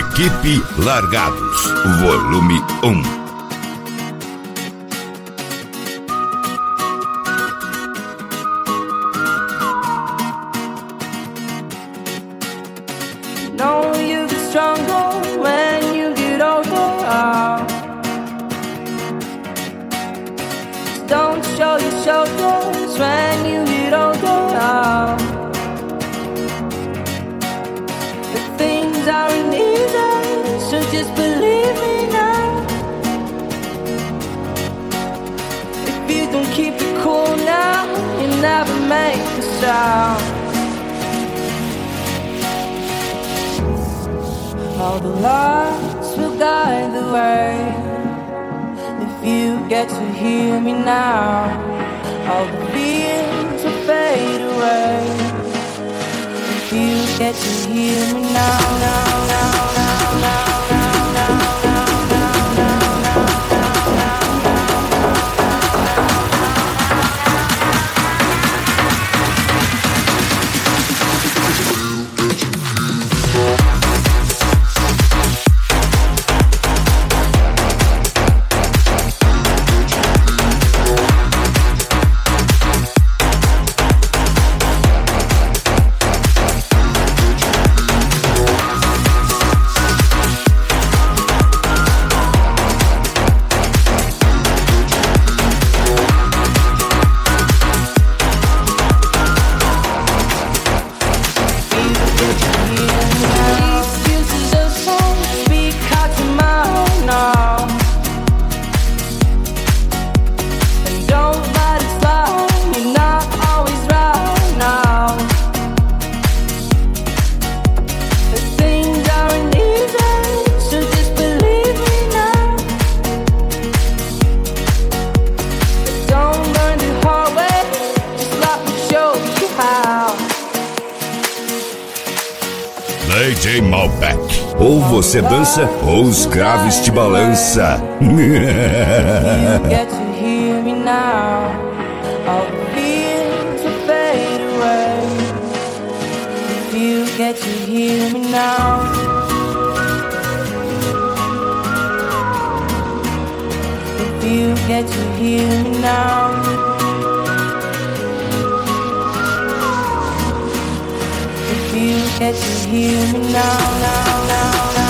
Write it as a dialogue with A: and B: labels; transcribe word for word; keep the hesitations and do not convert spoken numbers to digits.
A: Equipe Largados, volume um.
B: Know you get stronger when you get older. Don't show your shoulders when you get older. The things aren't easy, so just believe me now. If you don't keep it cool now, you'll never make a sound. All the lights will guide the way. If you get to hear me now, all the fears will fade away. If you get to hear me now, now, now, now, now, now, now, now, now, now, now.
A: D J Malbec. Ou você dança, ou os graves te balança.
B: Get to hear me now. All the fears will fade away. If you get to hear me now. If you get to hear me now. If you get to hear me now, now, now, now.